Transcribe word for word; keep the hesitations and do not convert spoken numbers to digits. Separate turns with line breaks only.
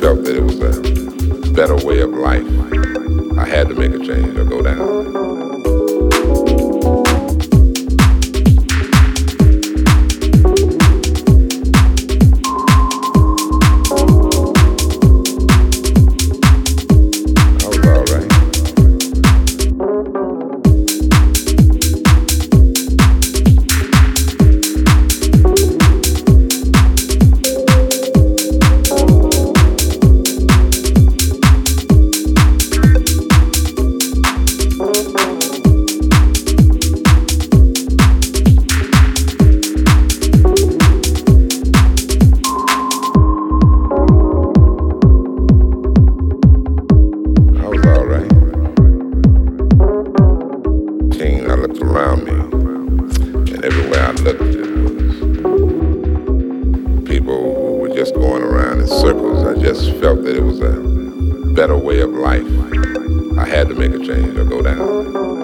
felt that it was a better way of life. I had to make a change or go down. Around me, and everywhere I looked, it was people who were just going around in circles. I just felt that it was a better way of life. I had to make a change or go down.